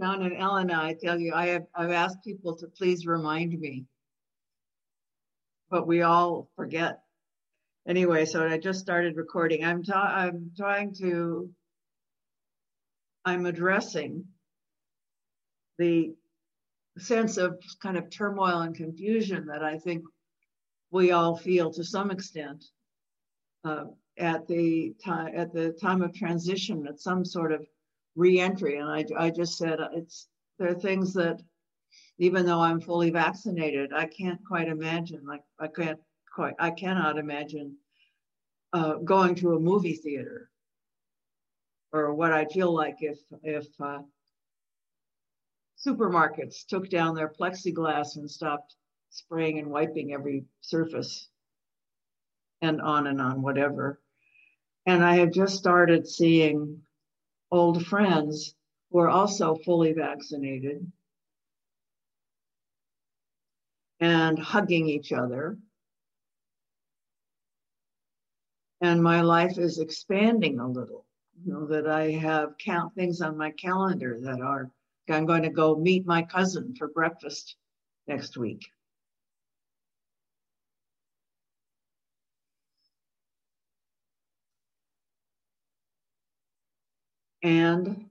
John and Elena, I tell you, I've asked people to please remind me, but we all forget. Anyway, so I just started recording. I'm addressing the sense of kind of turmoil and confusion that I think we all feel to some extent at the time of transition, at some sort of re-entry. And I just said there are things that, even though I'm fully vaccinated, I can't quite imagine. Like I cannot imagine going to a movie theater, or what I feel like if supermarkets took down their plexiglass and stopped spraying and wiping every surface, and on, whatever. And I have just started seeing old friends who are also fully vaccinated and hugging each other. And my life is expanding a little, that I have things on my calendar that are, I'm going to go meet my cousin for breakfast next week. And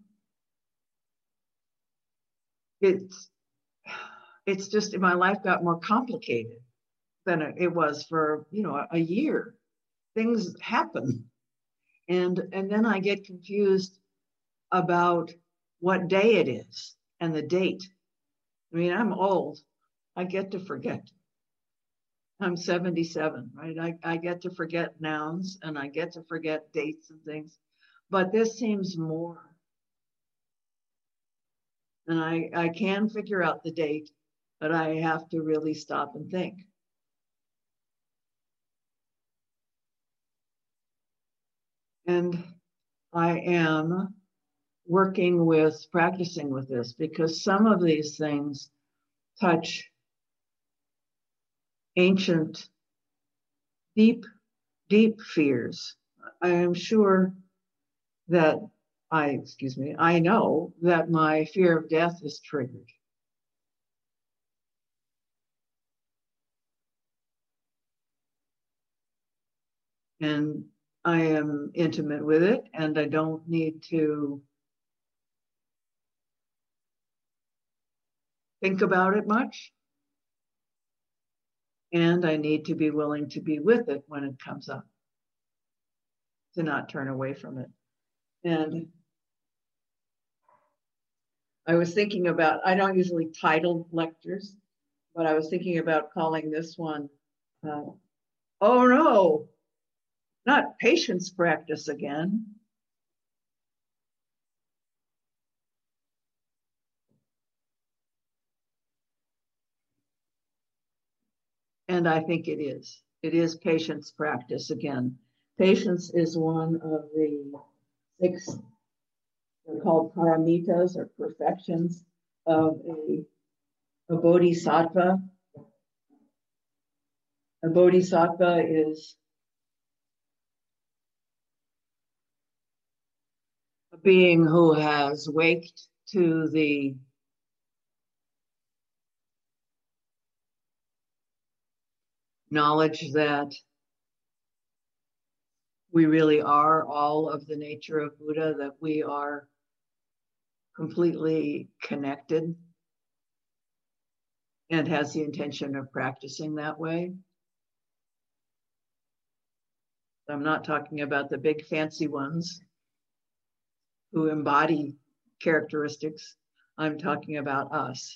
it's just, my life got more complicated than it was for, a year. Things happen. And then I get confused about what day it is and the date. I mean, I'm old. I get to forget. I'm 77, right? I get to forget nouns, and I get to forget dates and things. But this seems more. And I can figure out the date, but I have to really stop and think. And I am practicing with this, because some of these things touch ancient, deep fears. I am sure that I know that my fear of death is triggered. And I am intimate with it, and I don't need to think about it much. And I need to be willing to be with it when it comes up, to not turn away from it. And I was thinking about, I don't usually title lectures, but I was thinking about calling this one, oh no, not patience practice again. And I think it is. It is patience practice again. Patience is one of the 6, they're called paramitas, or perfections of a bodhisattva. A bodhisattva is a being who has waked to the knowledge that we really are all of the nature of Buddha, that we are completely connected, and has the intention of practicing that way. I'm not talking about the big fancy ones who embody characteristics. I'm talking about us.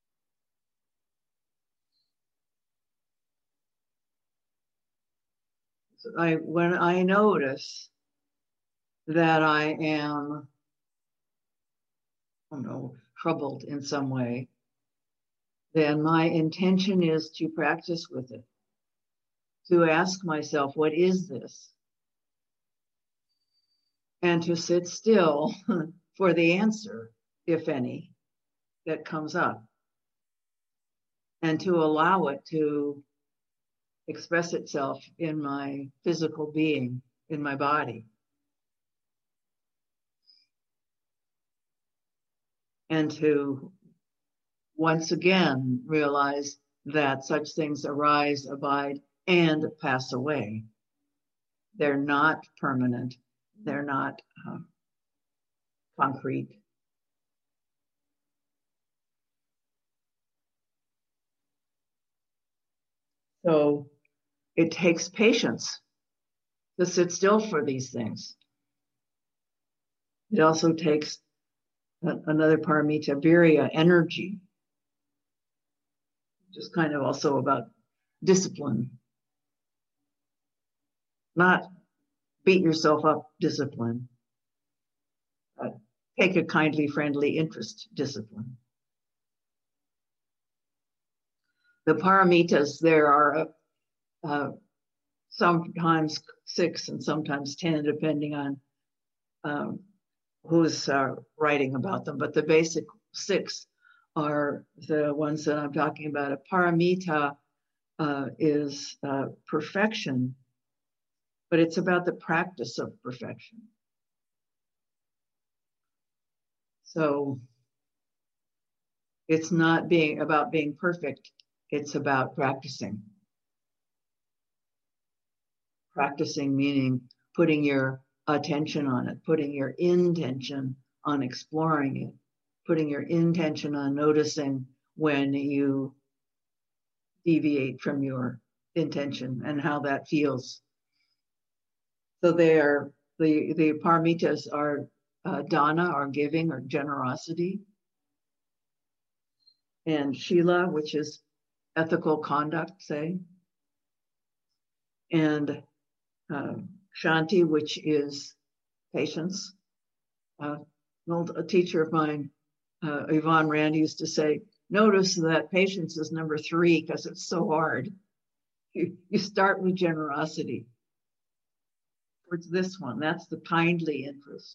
When I notice that I am, troubled in some way, then my intention is to practice with it, to ask myself, what is this? And to sit still for the answer, if any, that comes up, and to allow it to express itself in my physical being, in my body. and to once again realize that such things arise, abide, and pass away. They're not permanent. They're not concrete. So it takes patience to sit still for these things. It also takes another paramita, virya, energy, just kind of also about discipline. Not beat yourself up discipline. Take a kindly, friendly interest discipline. The paramitas, there are sometimes 6 and sometimes 10, depending on who's writing about them. But the basic 6 are the ones that I'm talking about. A paramita is perfection, but it's about the practice of perfection. So it's not about being perfect. It's about practicing. Practicing meaning putting your attention on it, putting your intention on exploring it, putting your intention on noticing when you deviate from your intention and how that feels. So they are, the paramitas are dana, or giving, or generosity, and shila, which is ethical conduct, say, and shanti, which is patience. A teacher of mine, Yvonne Rand, used to say, notice that patience is number 3 because it's so hard. You start with generosity. Towards this one, that's the kindly interest.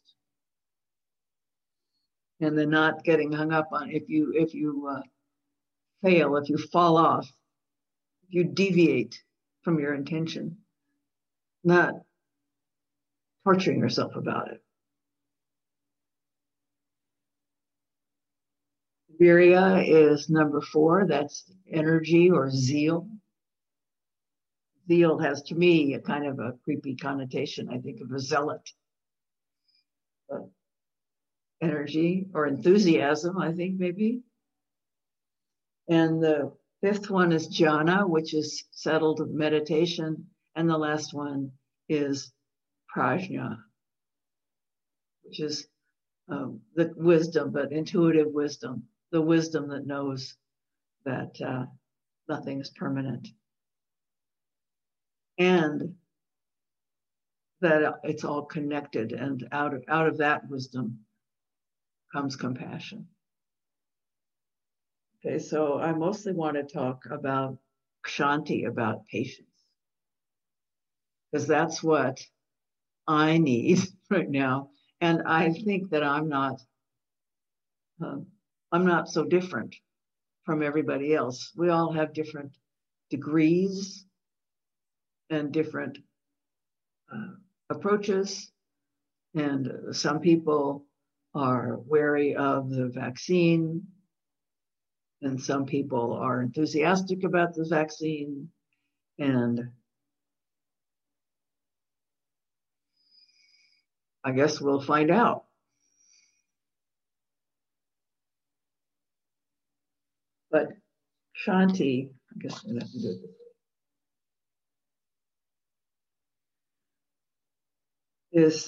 And then not getting hung up on if you fail, if you fall off, if you deviate from your intention, not torturing yourself about it. Virya is number 4. That's energy or zeal. Zeal has, to me, a kind of a creepy connotation. I think of a zealot. But energy or enthusiasm, I think, maybe. And the 5th one is jhana, which is settled meditation. And the last one is prajna, which is the wisdom, but intuitive wisdom, the wisdom that knows that nothing is permanent. And that it's all connected, and out of that wisdom comes compassion. Okay, so I mostly want to talk about kshanti, about patience, because that's what I need right now. And I think that I'm not so different from everybody else. We all have different degrees and different approaches. And some people are wary of the vaccine, and some people are enthusiastic about the vaccine. And I guess we'll find out. But Shanti, I guess we'll have to do this. Is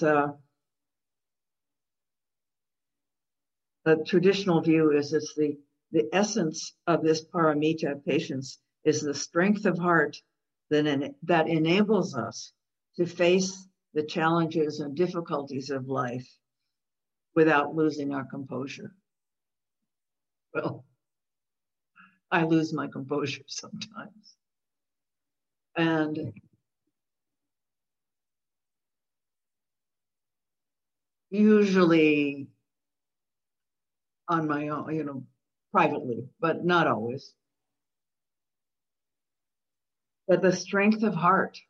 a traditional view is it's the essence of this paramita, patience, is the strength of heart that enables us to face the challenges and difficulties of life without losing our composure. Well, I lose my composure sometimes. And usually on my own, privately, but not always. But the strength of heart,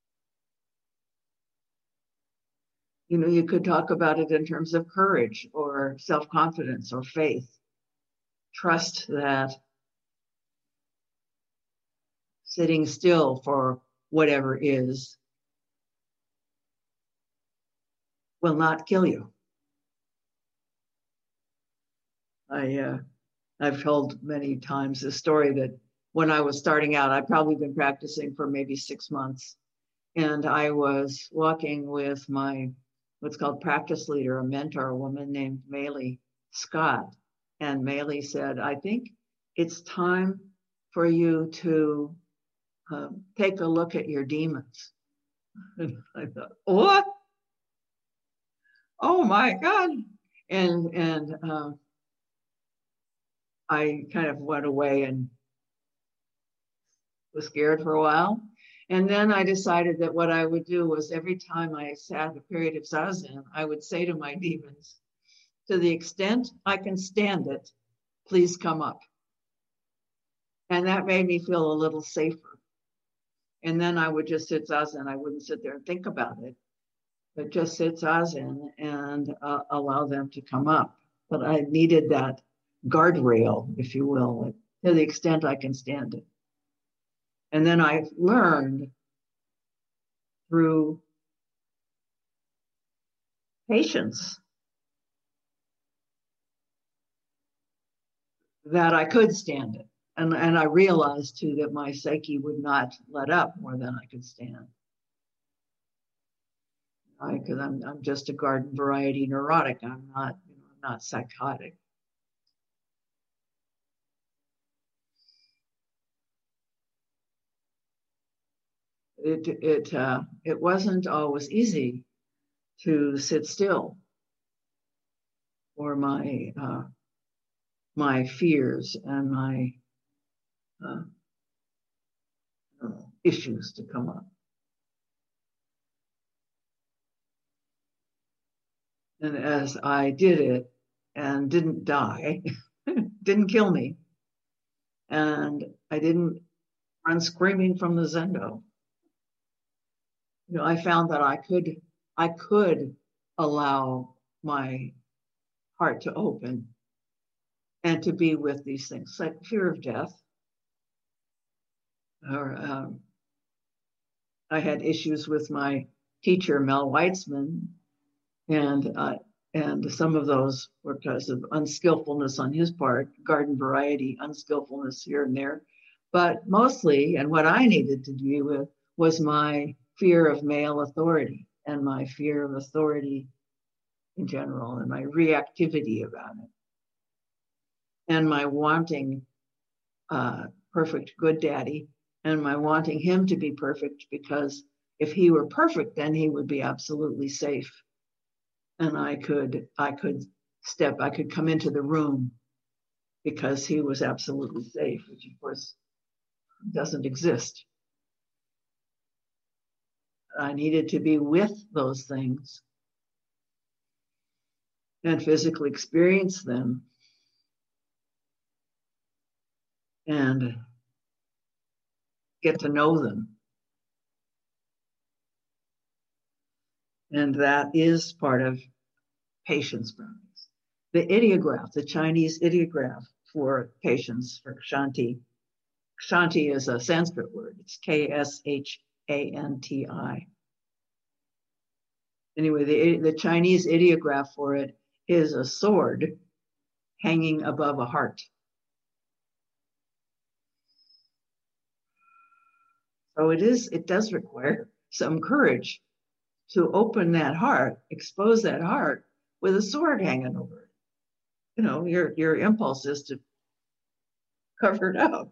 you could talk about it in terms of courage or or self-confidence or faith. Trust that sitting still for whatever is will not kill you. I've told many times the story that when I was starting out, I'd probably been practicing for maybe 6 months. And I was walking with my, what's called practice leader, a mentor, a woman named Maylee Scott. And Maylee said, I think it's time for you to take a look at your demons. And I thought, what? Oh my God. And I kind of went away and was scared for a while. And then I decided that what I would do was every time I sat a period of zazen, I would say to my demons, to the extent I can stand it, please come up. And that made me feel a little safer. And then I would just sit zazen. I wouldn't sit there and think about it, but just sit zazen and allow them to come up. But I needed that guardrail, if you will, to the extent I can stand it. And then I learned through patience that I could stand it. And I realized too that my psyche would not let up more than I could stand. Because I'm just a garden variety neurotic. I'm not psychotic. It wasn't always easy to sit still for my fears and my issues to come up. And as I did it and didn't die, didn't kill me, and I didn't run screaming from the zendo, I found that I could allow my heart to open and to be with these things, like fear of death. Or I had issues with my teacher, Mel Weitzman, and some of those were because of unskillfulness on his part, garden variety, unskillfulness here and there. But mostly, and what I needed to deal with was my fear of male authority and my fear of authority in general and my reactivity about it. And my wanting perfect good daddy and my wanting him to be perfect, because if he were perfect, then he would be absolutely safe. And I could come into the room because he was absolutely safe, which of course doesn't exist. I needed to be with those things and physically experience them and get to know them. And that is part of patience practice. The ideograph, the Chinese ideograph for patience, for Shanti. Shanti is a Sanskrit word. It's Kshanti. Anyway, the Chinese ideograph for it is a sword hanging above a heart. So it does require some courage to open that heart, expose that heart with a sword hanging over it. Your impulse is to cover it up.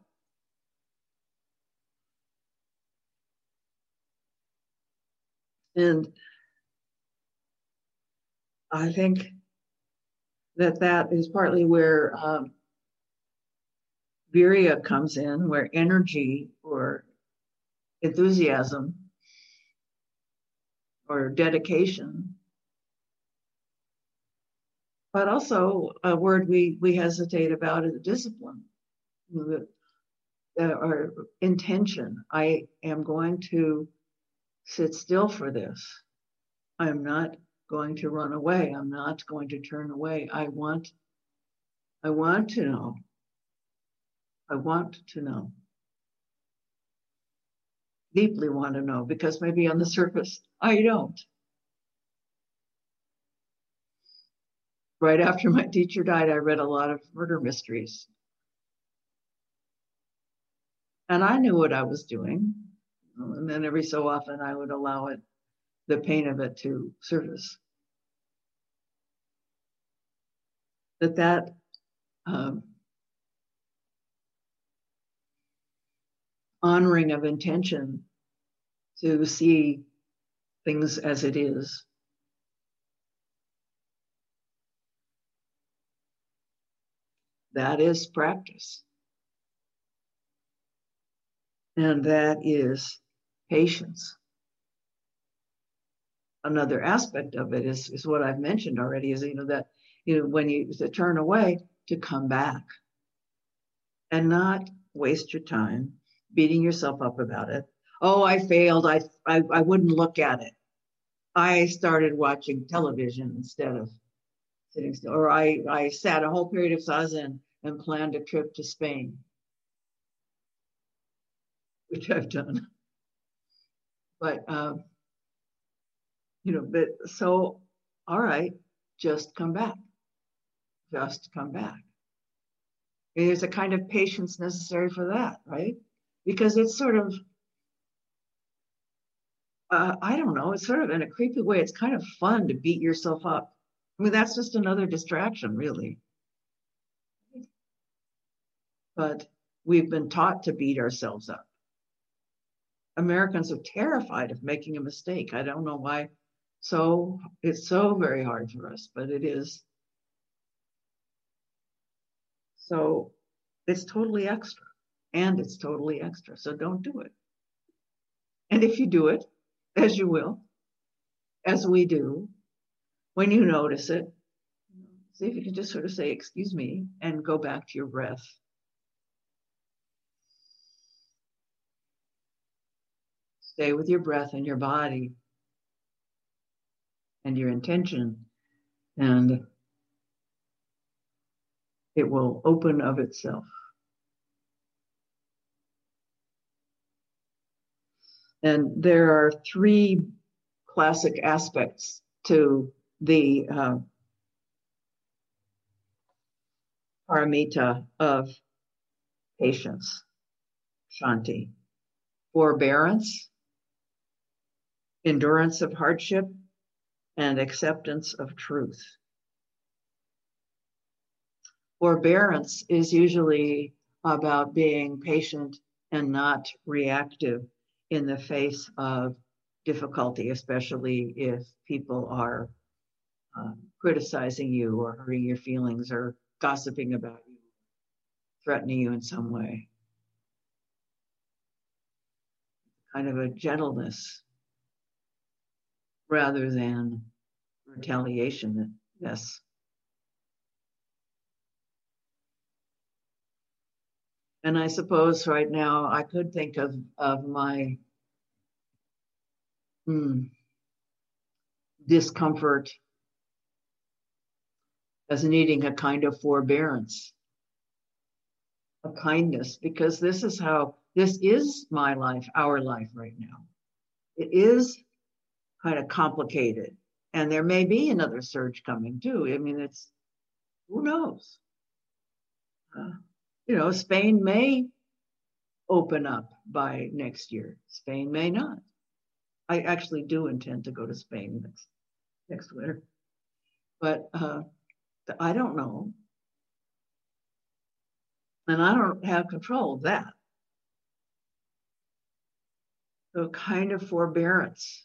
And I think that is partly where virya comes in, where energy or enthusiasm or dedication, but also a word we hesitate about is discipline, or intention. I am going to sit still for this. I'm not going to run away. I'm not going to turn away. I want to know. I want to know. Deeply want to know, because maybe on the surface, I don't. Right after my teacher died, I read a lot of murder mysteries. And I knew what I was doing. And then every so often I would allow it, the pain of it, to surface. That honoring of intention to see things as it is, that is practice. And that is patience. Another aspect of it is what I've mentioned already, is that when you to turn away, to come back and not waste your time beating yourself up about it. Oh, I failed. I wouldn't look at it. I started watching television instead of sitting still. Or I sat a whole period of zazen and planned a trip to Spain, which I've done. But but so, all right, just come back. Just come back. And there's a kind of patience necessary for that, right? Because it's sort of, I don't know, it's sort of in a creepy way, it's kind of fun to beat yourself up. I mean, that's just another distraction, really. But we've been taught to beat ourselves up. Americans are terrified of making a mistake. I don't know why. So it's so very hard for us, but it is. So it's totally extra, and it's totally extra. So don't do it. And if you do it, as you will, as we do, when you notice it, see if you can just sort of say, excuse me, and go back to your breath. Stay with your breath and your body and your intention, and it will open of itself. And there are three classic aspects to the paramita of patience, Shanti: forbearance, endurance of hardship, and acceptance of truth. Forbearance is usually about being patient and not reactive in the face of difficulty, especially if people are criticizing you or hurting your feelings or gossiping about you, threatening you in some way. Kind of a gentleness rather than retaliation. Yes. And I suppose right now I could think of my discomfort as needing a kind of forbearance, a kindness, because this is my life, our life right now. It is kind of complicated. And there may be another surge coming too. I mean, who knows? Spain may open up by next year. Spain may not. I actually do intend to go to Spain next winter. But I don't know. And I don't have control of that. So kind of forbearance.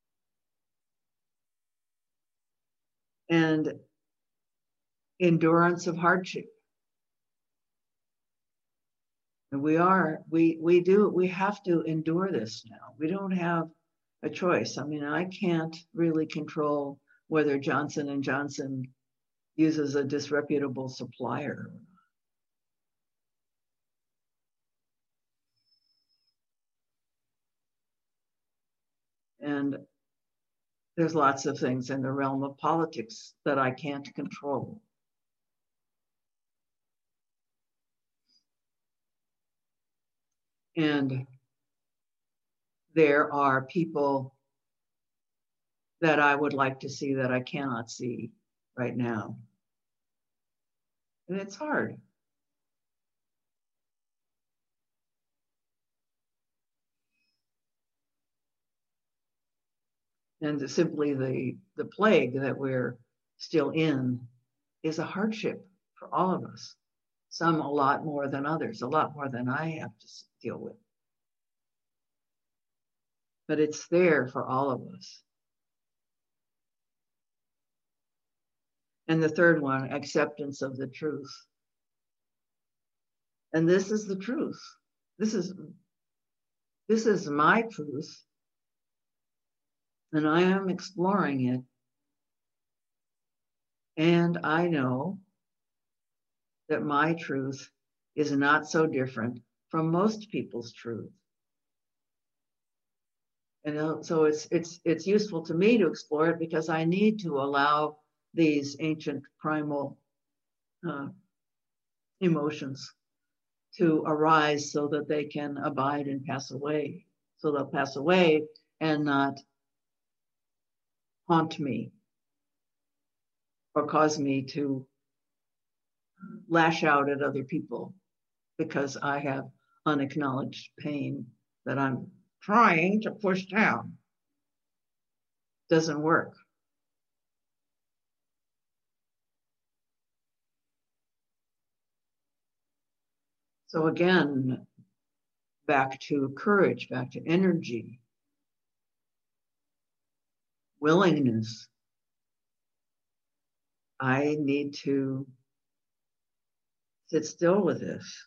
And endurance of hardship. And we have to endure this now. We don't have a choice. I mean, I can't really control whether Johnson & Johnson uses a disreputable supplier. And there's lots of things in the realm of politics that I can't control. And there are people that I would like to see that I cannot see right now. And it's hard. And simply the plague that we're still in is a hardship for all of us. Some a lot more than others, a lot more than I have to deal with. But it's there for all of us. And the third one, acceptance of the truth. And this is the truth. This is my truth. And I am exploring it. And I know that my truth is not so different from most people's truth. And so it's useful to me to explore it because I need to allow these ancient primal emotions to arise so that they can abide and pass away. So they'll pass away and not haunt me or cause me to lash out at other people because I have unacknowledged pain that I'm trying to push down. Doesn't work. So again, back to courage, back to energy, willingness. I need to sit still with this.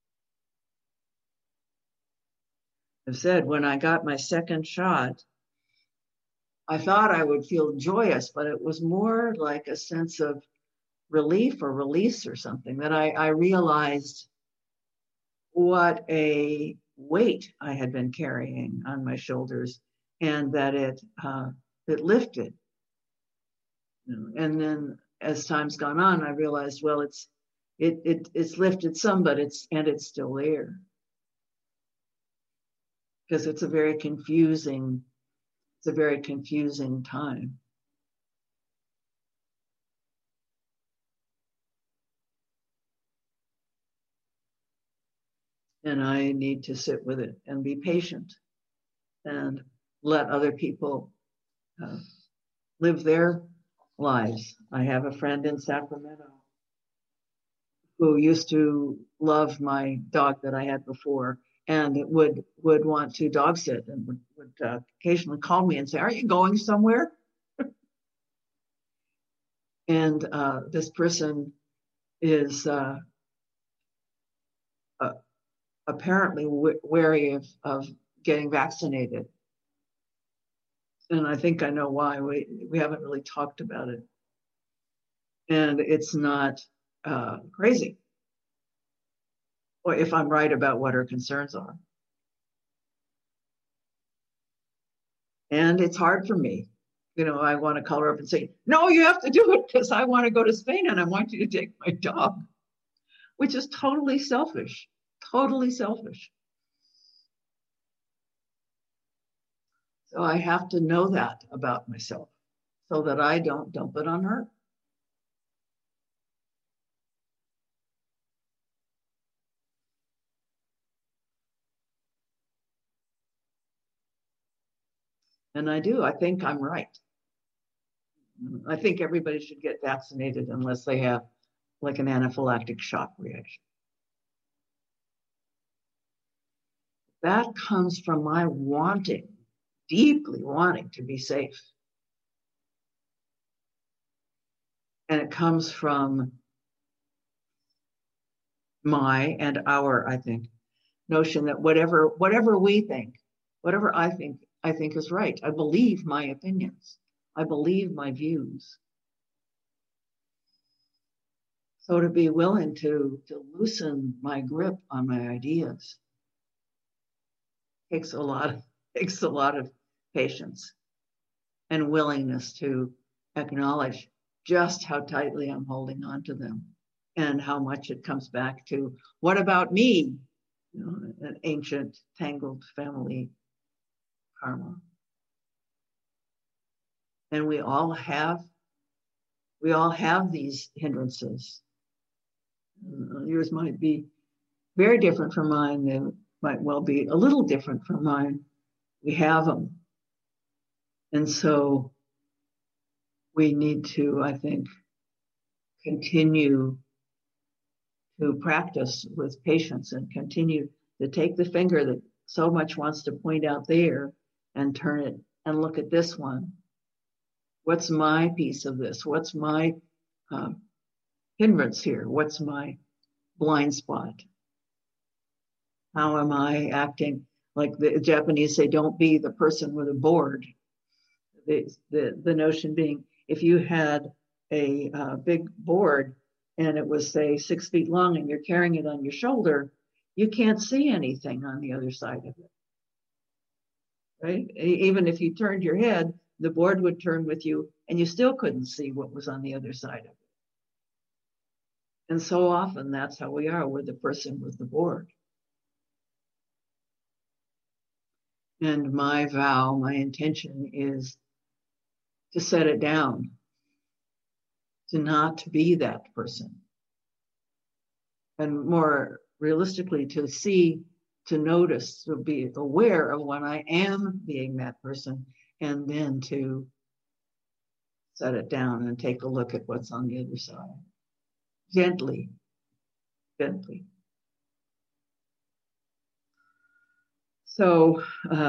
I've said when I got my second shot, I thought I would feel joyous, but it was more like a sense of relief or release or something, that I realized what a weight I had been carrying on my shoulders, and that it lifted. And then as time's gone on, I realized, well, it's lifted some, but it's still there. Because it's a very confusing time. And I need to sit with it and be patient and let other people live their lives. I have a friend in Sacramento who used to love my dog that I had before and would want to dog sit and would occasionally call me and say, "Are you going somewhere?" And this person is apparently wary of getting vaccinated. And I think I know why. We haven't really talked about it. And it's not crazy, or if I'm right about what her concerns are. And it's hard for me. I want to call her up and say, "No, you have to do it because I want to go to Spain and I want you to take my dog," which is totally selfish, totally selfish. So I have to know that about myself so that I don't dump it on her. And I do. I think I'm right. I think everybody should get vaccinated unless they have like an anaphylactic shock reaction. That comes from my deeply wanting to be safe. And it comes from my and our, I think, notion that whatever we think, whatever I think is right. I believe my opinions. I believe my views. So to be willing to loosen my grip on my ideas takes a lot of patience. and willingness to acknowledge just how tightly I'm holding on to them and how much it comes back to, what about me? You know, an ancient tangled family karma. And we all have these hindrances. Yours might be very different from mine. They might well be a little different from mine. We have them. And so we need to, I think, continue to practice with patience and continue to take the finger that so much wants to point out there and turn it and look at this one. What's my piece of this? What's my hindrance here? What's my blind spot? How am I acting? Like the Japanese say, don't be the person with a board. The notion being, if you had a big board and it was, say, 6 feet long and you're carrying it on your shoulder, you can't see anything on the other side of it, right? Even if you turned your head, the board would turn with you and you still couldn't see what was on the other side of it. And so often that's how we are with the person with the board. And my vow, my intention is to set it down, to not be that person. And more realistically, to see, to notice, to be aware of when I am being that person, and then to set it down and take a look at what's on the other side. Gently, gently. So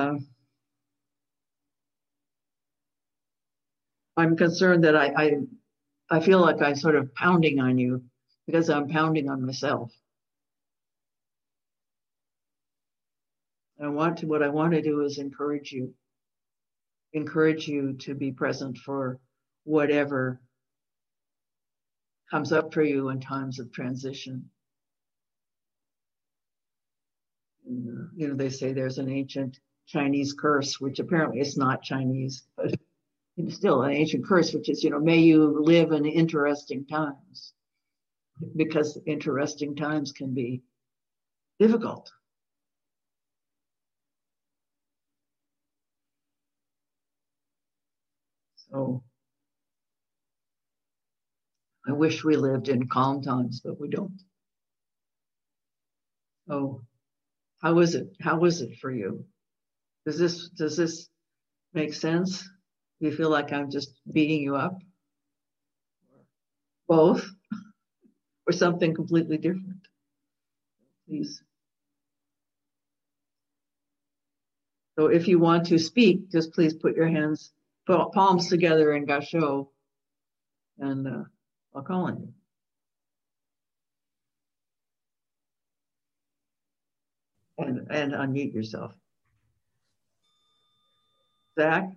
I'm concerned that I feel like I'm sort of pounding on you because I'm pounding on myself. What I want to do is encourage you to be present for whatever comes up for you in times of transition. And, you know, they say there's an ancient Chinese curse, which apparently is not Chinese, but it's still an ancient curse, which is, you know, may you live in interesting times, because interesting times can be difficult. So I wish we lived in calm times, but we don't. So how is it? How is it for you? Does this make sense? Do you feel like I'm just beating you up? Both? Or something completely different? Please. So if you want to speak, just please put your hands, palms together in Gassho, and I'll call on you. And unmute yourself. Zach?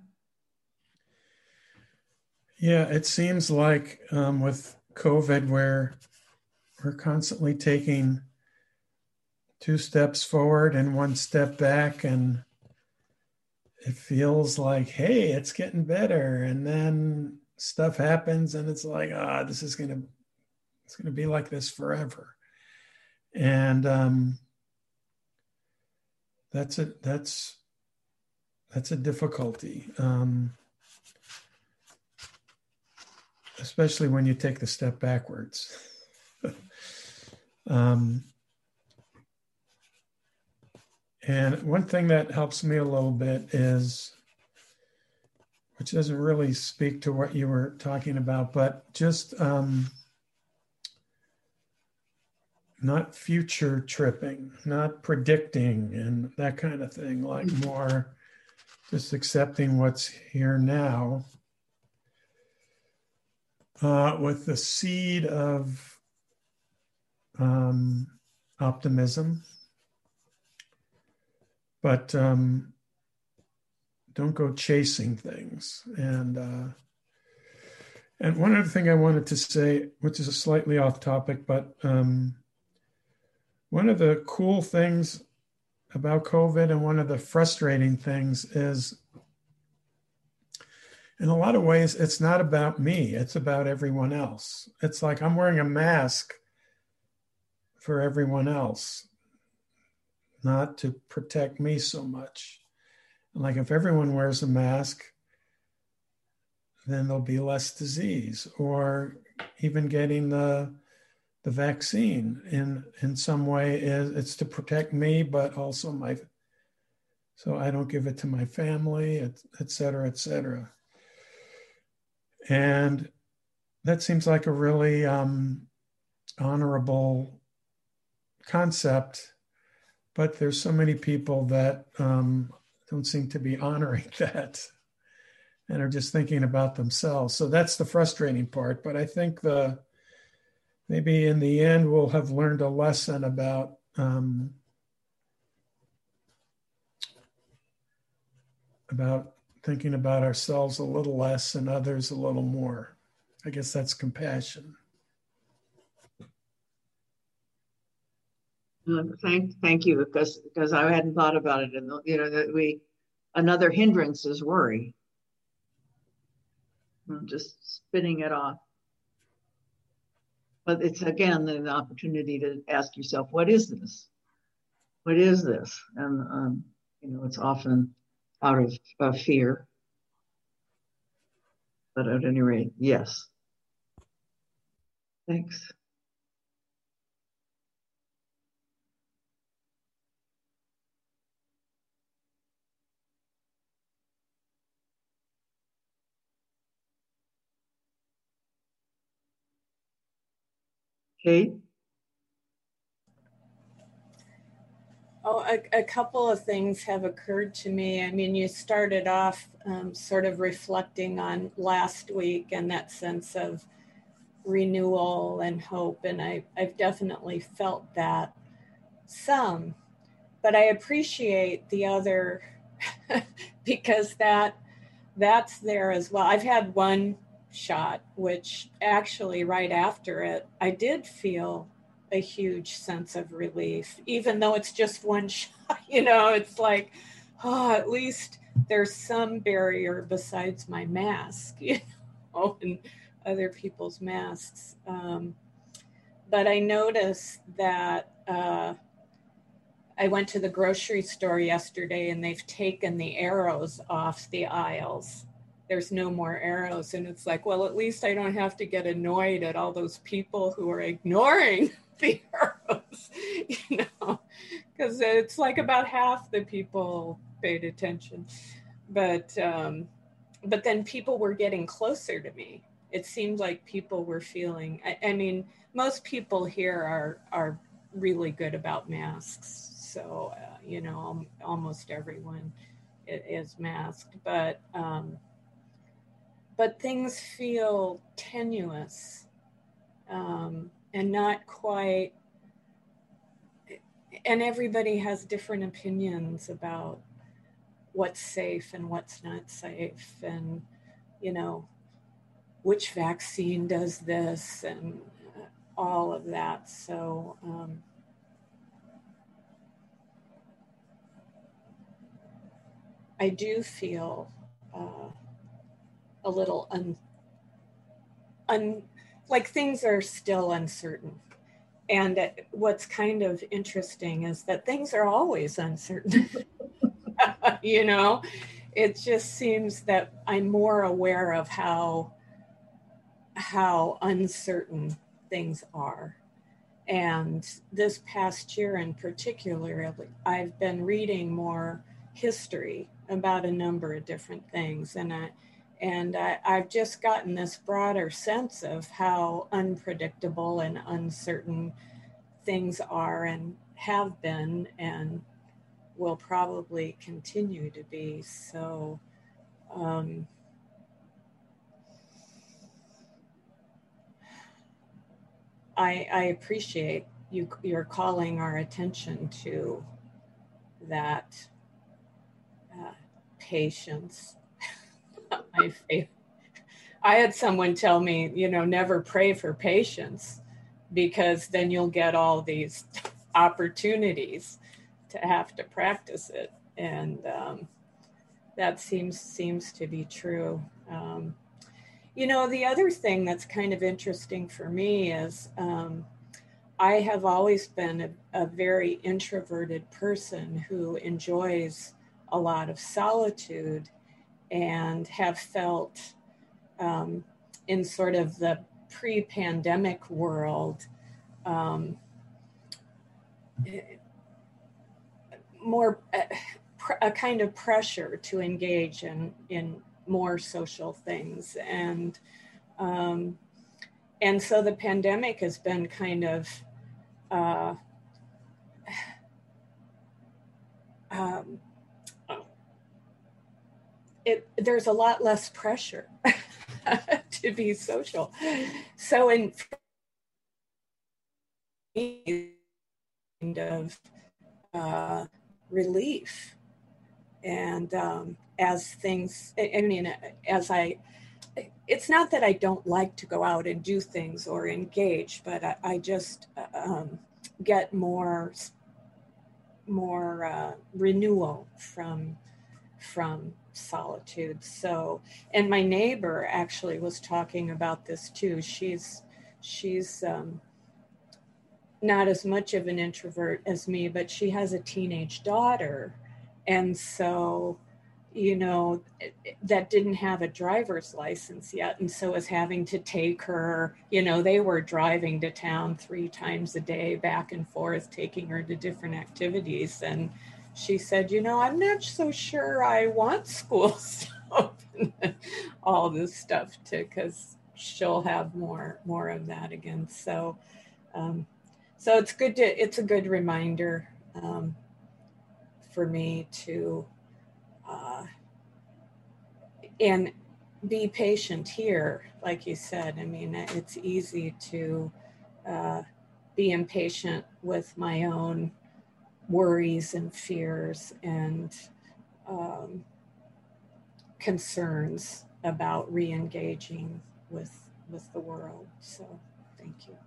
Yeah, it seems like with COVID, where we're constantly taking 2 steps forward and 1 step back, and it feels like, hey, it's getting better. And then stuff happens and it's like, this is it's gonna be like this forever. And that's a difficulty, especially when you take the step backwards. And one thing that helps me a little bit is, which doesn't really speak to what you were talking about, but just not future tripping, not predicting and that kind of thing, like more just accepting what's here now, with the seed of optimism. But don't go chasing things. And one other thing I wanted to say, which is a slightly off topic, but one of the cool things about COVID and one of the frustrating things is in a lot of ways, it's not about me, it's about everyone else. It's like I'm wearing a mask for everyone else, not to protect me so much. Like if everyone wears a mask, then there'll be less disease, or even getting the vaccine in some way is it's to protect me, but also so I don't give it to my family, et cetera, et cetera. And that seems like a really honorable concept, but there's so many people that don't seem to be honoring that and are just thinking about themselves. So that's the frustrating part. But I think maybe in the end we'll have learned a lesson about thinking about ourselves a little less and others a little more. I guess that's compassion. Thank you, because I hadn't thought about it, and that another hindrance is worry. I'm just spinning it off. But it's again an opportunity to ask yourself, what is this? What is this? And it's often out of fear. But at any rate, yes. Thanks. Kate? Oh, a couple of things have occurred to me. I mean, you started off sort of reflecting on last week and that sense of renewal and hope. And I've definitely felt that some, but I appreciate the other because that's there as well. I've had one shot, which actually right after it, I did feel a huge sense of relief, even though it's just one shot. It's like, at least there's some barrier besides my mask, and other people's masks. But I noticed that I went to the grocery store yesterday and they've taken the arrows off the aisles. There's no more arrows. And it's like, well, at least I don't have to get annoyed at all those people who are ignoring the arrows, because it's like about half the people paid attention. But then people were getting closer to me. It seemed like people were feeling, I mean, most people here are really good about masks. So, almost everyone is masked, but things feel tenuous and not quite, and everybody has different opinions about what's safe and what's not safe, and, which vaccine does this and all of that. So, I do feel a little like things are still uncertain. And what's kind of interesting is that things are always uncertain. It just seems that I'm more aware of how uncertain things are. And this past year in particular, I've been reading more history about a number of different things. And I've just gotten this broader sense of how unpredictable and uncertain things are and have been and will probably continue to be. So I appreciate you're calling our attention to that patience. I had someone tell me, never pray for patience, because then you'll get all these opportunities to have to practice it. And that seems to be true. You know, the other thing that's kind of interesting for me is I have always been a very introverted person who enjoys a lot of solitude, and have felt in sort of the pre-pandemic world more a kind of pressure to engage in more social things, and so the pandemic has been kind of there's a lot less pressure to be social. So in kind of relief, and as things, I mean, it's not that I don't like to go out and do things or engage, but I just get more renewal from solitude. So, and my neighbor actually was talking about this too. She's not as much of an introvert as me, but she has a teenage daughter. And so, you know, that didn't have a driver's license yet. And so was having to take her, you know, they were driving to town 3 times a day, back and forth, taking her to different activities. And she said, you know, I'm not so sure I want school stuff and all this stuff too, because she'll have more of that again. So, so it's a good reminder for me to, and be patient here, like you said. I mean, it's easy to be impatient with my own worries and fears and concerns about re-engaging with the world. So thank you.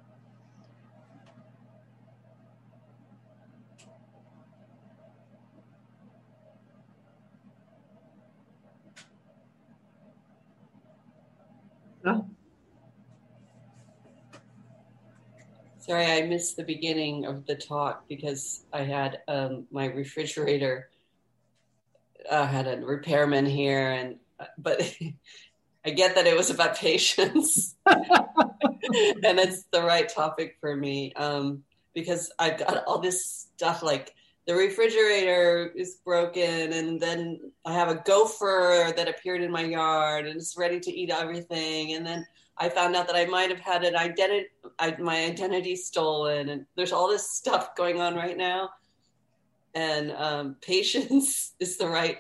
Sorry, I missed the beginning of the talk because I had my refrigerator had a repairman here, but I get that it was about patience, and it's the right topic for me because I've got all this stuff, like the refrigerator is broken, and then I have a gopher that appeared in my yard and it's ready to eat everything, and then I found out that I might have had my identity stolen, and there's all this stuff going on right now. And patience is the right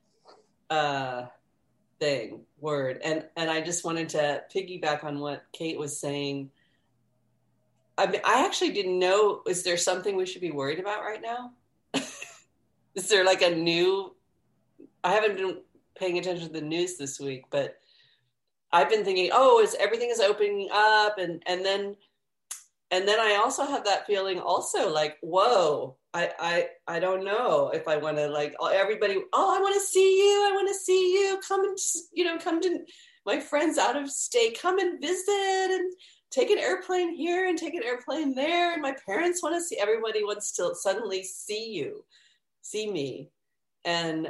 word. And I just wanted to piggyback on what Kate was saying. I mean, I actually didn't know, is there something we should be worried about right now? Is there like I haven't been paying attention to the news this week, but I've been thinking, everything is opening up, and then I also have that feeling also, like, whoa, I don't know if I want to, like, everybody, I want to see you, come to my friends out of state, come and visit, and take an airplane here and take an airplane there, and my parents want to see, everybody wants to suddenly see me, and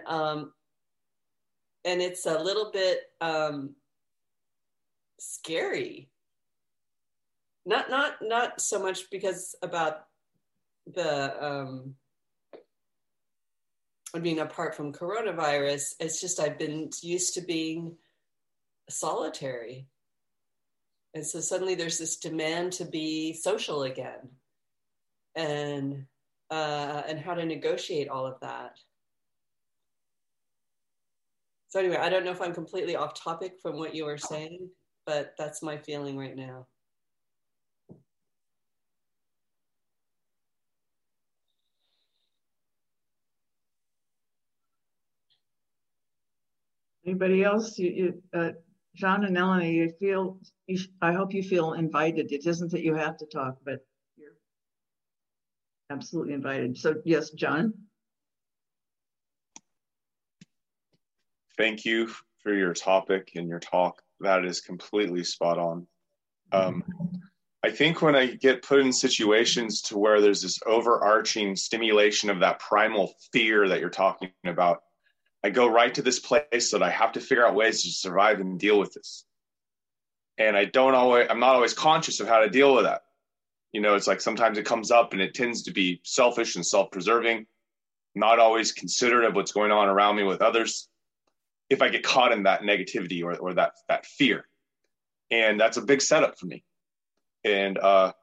it's a little bit scary. Not so much because about the apart from coronavirus, it's just I've been used to being solitary, and so suddenly there's this demand to be social again, and how to negotiate all of that. So anyway, I don't know if I'm completely off topic from what you were saying, but that's my feeling right now. Anybody else? John and Melanie, I hope you feel invited. It isn't that you have to talk, but you're absolutely invited. So yes, John. Thank you for your topic and your talk. That is completely spot on. I think when I get put in situations to where there's this overarching stimulation of that primal fear that you're talking about, I go right to this place that I have to figure out ways to survive and deal with this. And I'm not always conscious of how to deal with that. You know, it's like sometimes it comes up and it tends to be selfish and self-preserving, not always considerate of what's going on around me with others. If I get caught in that negativity or that fear, and that's a big setup for me. And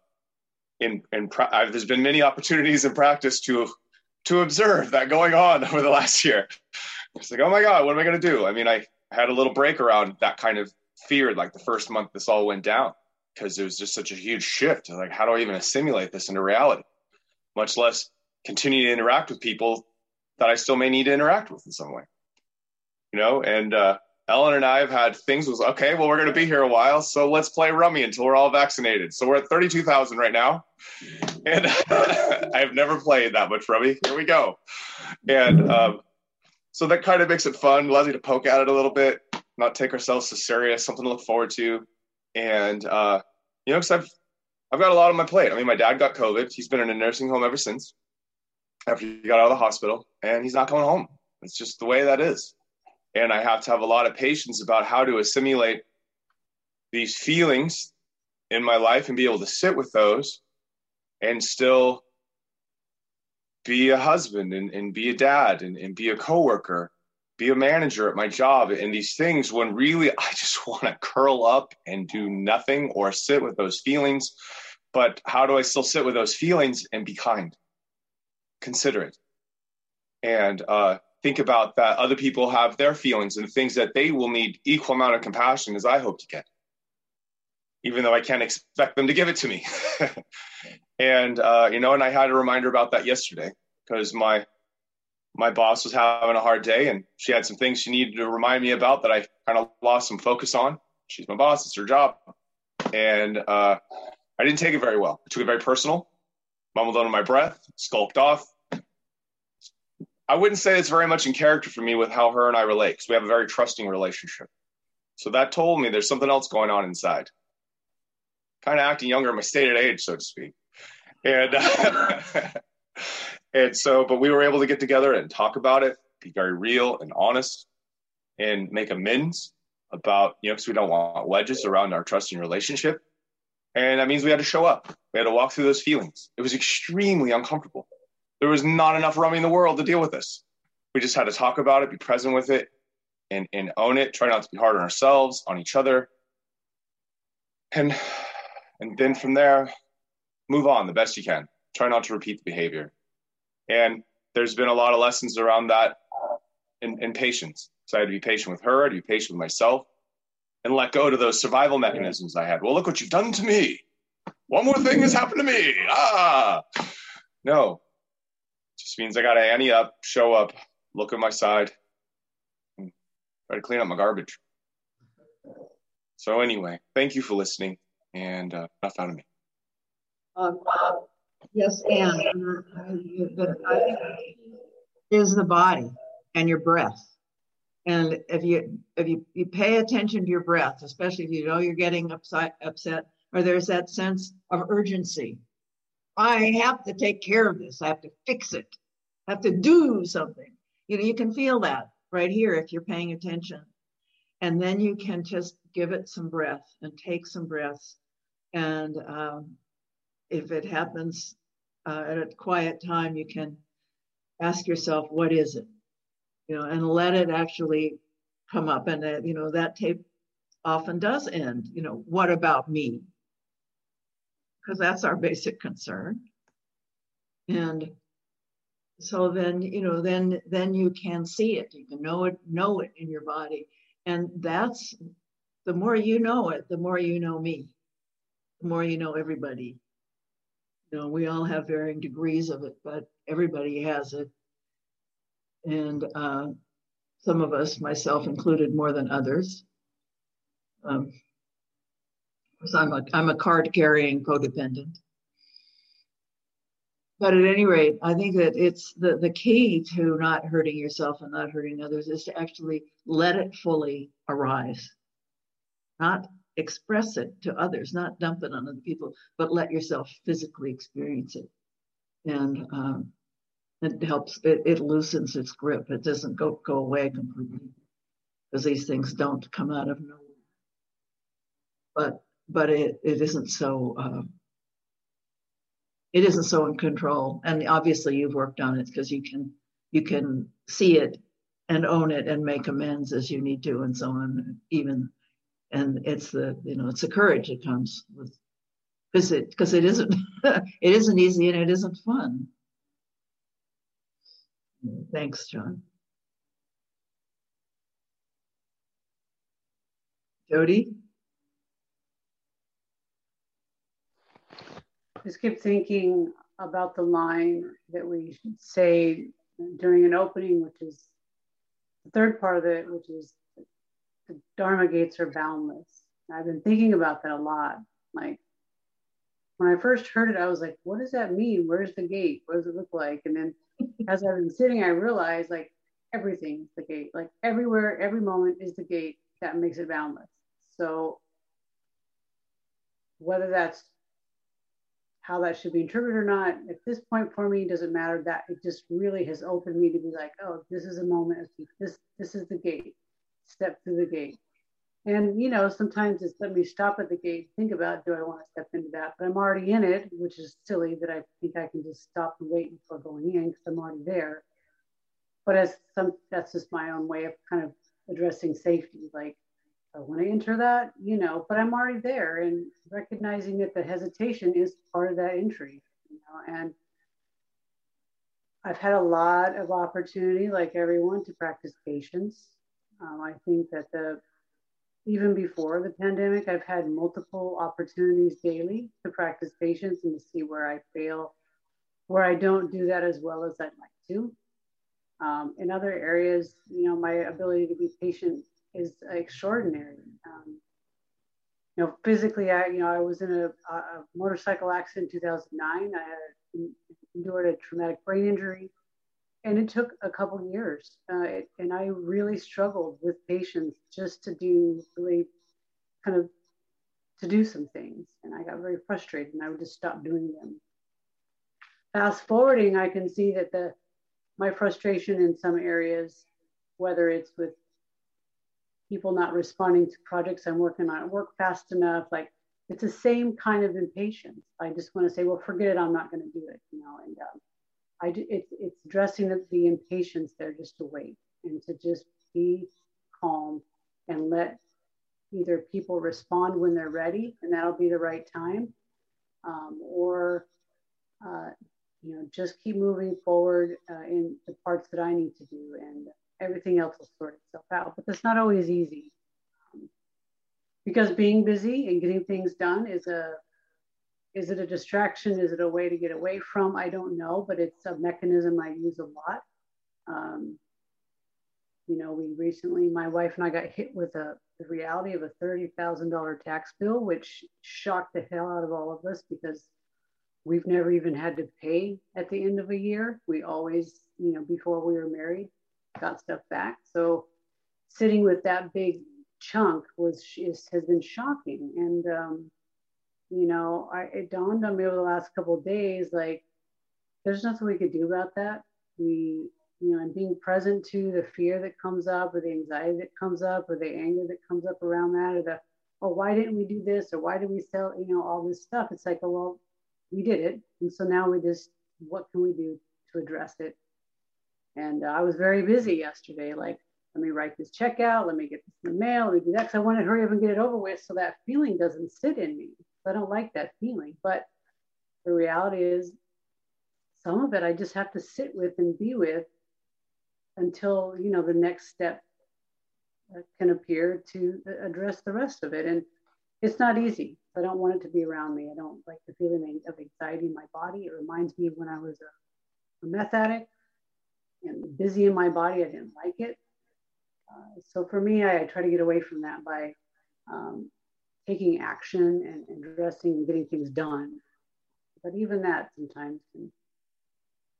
there's been many opportunities in practice to observe that going on over the last year. It's like, oh my God, what am I going to do? I mean, I had a little break around that kind of fear, like the first month this all went down, because it was just such a huge shift. Like, how do I even assimilate this into reality? Much less continue to interact with people that I still may need to interact with in some way. You know, and Ellen and I have had things was, okay, well, we're going to be here a while, so let's play rummy until we're all vaccinated. So we're at 32,000 right now. And I've never played that much rummy. Here we go. And so that kind of makes it fun, allows you to poke at it a little bit, not take ourselves so serious, something to look forward to. And, you know, because I've got a lot on my plate. I mean, my dad got COVID. He's been in a nursing home ever since, after he got out of the hospital, and he's not going home. It's just the way that is. And I have to have a lot of patience about how to assimilate these feelings in my life and be able to sit with those and still be a husband and be a dad and be a coworker, be a manager at my job, and these things when really I just want to curl up and do nothing or sit with those feelings. But how do I still sit with those feelings and be kind, considerate, and think about that other people have their feelings and things that they will need equal amount of compassion as I hope to get, even though I can't expect them to give it to me. And, you know, and I had a reminder about that yesterday because my boss was having a hard day and she had some things she needed to remind me about that I kind of lost some focus on. She's my boss, it's her job. And I didn't take it very well. I took it very personal, mumbled under my breath, skulked off. I wouldn't say it's very much in character for me with how her and I relate, because we have a very trusting relationship. So that told me there's something else going on inside. Kind of acting younger in my stated age, so to speak. And and so, but we were able to get together and talk about it, be very real and honest, and make amends about, you know, because we don't want wedges around our trusting relationship. And that means we had to show up. We had to walk through those feelings. It was extremely uncomfortable. There was not enough rummy in the world to deal with this. We just had to talk about it, be present with it, and own it. Try not to be hard on ourselves, on each other. And then from there, move on the best you can. Try not to repeat the behavior. And there's been a lot of lessons around that in patience. So I had to be patient with her, I had to be patient with myself, and let go to those survival mechanisms I had. Well, look what you've done to me. One more thing has happened to me. No. Just means I got to ante up, show up, look at my side, and try to clean up my garbage. So anyway, thank you for listening, and enough out of me. Yes, Anne, but I think is the body and your breath. And if you pay attention to your breath, especially if you know you're getting upset, or there's that sense of urgency. I have to take care of this. I have to fix it. I have to do something. You know, you can feel that right here if you're paying attention. And then you can just give it some breath and take some breaths. And if it happens at a quiet time, you can ask yourself, what is it? You know, and let it actually come up. And, you know, that tape often does end, you know, what about me? Because that's our basic concern. And so then, you know, then you can see it. You can know it in your body. And that's, the more you know it, the more you know me, the more you know everybody. You know, we all have varying degrees of it, but everybody has it. And some of us, myself included, more than others. So I'm a card-carrying codependent. But at any rate, I think that it's the key to not hurting yourself and not hurting others is to actually let it fully arise, not express it to others, not dump it on other people, but let yourself physically experience it. And it helps, it loosens its grip. It doesn't go away completely, because these things don't come out of nowhere. But it isn't so it isn't so in control. And obviously you've worked on it, because you can see it and own it and make amends as you need to, and so on. And it's the courage that comes with, because it isn't it isn't easy and it isn't fun. Thanks, John. Jody? Just keep thinking about the line that we should say during an opening, which is the third part of it, which is the Dharma gates are boundless. And I've been thinking about that a lot. Like, when I first heard it, I was like, what does that mean? Where's the gate? What does it look like? And then as I've been sitting, I realized like everything is the gate. Like everywhere, every moment is the gate that makes it boundless. So whether that's how that should be interpreted or not, at this point for me, it doesn't matter. That it just really has opened me to be like, oh, this is a moment of this is the gate. Step through the gate. And sometimes it's let me stop at the gate, think about, do I want to step into that? But I'm already in it, which is silly that I think I can just stop and wait before going in, because I'm already there. But that's just my own way of kind of addressing safety. Like, I want to enter that, but I'm already there, and recognizing that the hesitation is part of that entry, and I've had a lot of opportunity, like everyone, to practice patience. I think that even before the pandemic, I've had multiple opportunities daily to practice patience and to see where I fail, where I don't do that as well as I'd like to. In other areas, my ability to be patient is extraordinary. Physically, I was in a motorcycle accident in 2009. I had endured a traumatic brain injury, and it took a couple of years. And I really struggled with patience just to do some things. And I got very frustrated, and I would just stop doing them. Fast forwarding, I can see that my frustration in some areas, whether it's with people not responding to projects I'm working on, work fast enough, like it's the same kind of impatience. I just want to say, well, forget it, I'm not going to do it, and it's addressing the impatience there, just to wait and to just be calm and let either people respond when they're ready, and that'll be the right time, or just keep moving forward in the parts that I need to do, and everything else will sort itself out. But that's not always easy, because being busy and getting things done is it a distraction? Is it a way to get away from? I don't know, but it's a mechanism I use a lot. We recently, my wife and I got hit with the reality of a $30,000 tax bill, which shocked the hell out of all of us, because we've never even had to pay at the end of a year. We always, before we were married, got stuff back. So sitting with that big chunk has been shocking. And, it dawned on me over the last couple of days, like, there's nothing we could do about that. And being present to the fear that comes up, or the anxiety that comes up, or the anger that comes up around that, or why didn't we do this? Or why did we sell, all this stuff? It's like, oh, well, we did it. And so now what can we do to address it? And I was very busy yesterday. Like, let me write this check out. Let me get this in the mail. Let me do that, because I want to hurry up and get it over with, so that feeling doesn't sit in me. I don't like that feeling. But the reality is, some of it I just have to sit with and be with until, the next step can appear to address the rest of it. And it's not easy. I don't want it to be around me. I don't like the feeling of anxiety in my body. It reminds me of when I was a meth addict and busy in my body. I didn't like it. So for me, I try to get away from that by taking action and addressing and getting things done. But even that sometimes can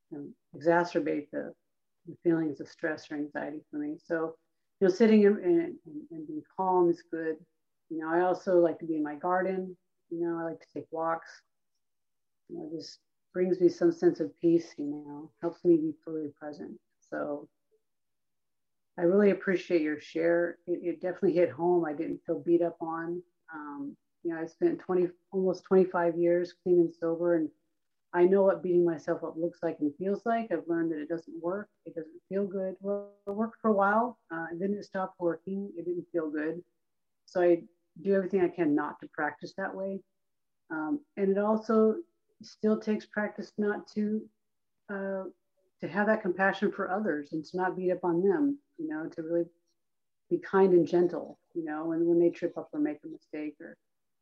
exacerbate the feelings of stress or anxiety for me. So, sitting and being calm is good. I also like to be in my garden. I like to take walks. Just brings me some sense of peace, helps me be fully present. So I really appreciate your share. It definitely hit home. I didn't feel beat up on. I spent almost 25 years clean and sober, and I know what beating myself up looks like and feels like. I've learned that it doesn't work. It doesn't feel good. Well, it worked for a while, and then it stopped working. It didn't feel good. So I do everything I can not to practice that way. And it also still takes practice not to have that compassion for others and to not beat up on them, to really be kind and gentle, and when they trip up or make a mistake or,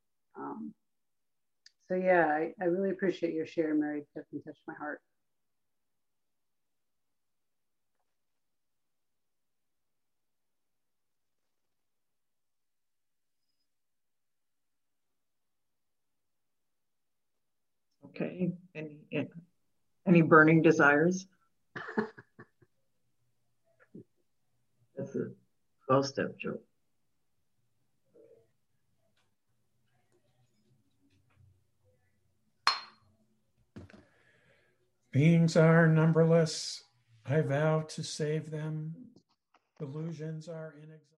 so yeah, I really appreciate your share, Mary. It definitely touched my heart. Okay. Any burning desires? That's a 12-step joke. Beings are numberless. I vow to save them. Illusions are inexhaustible.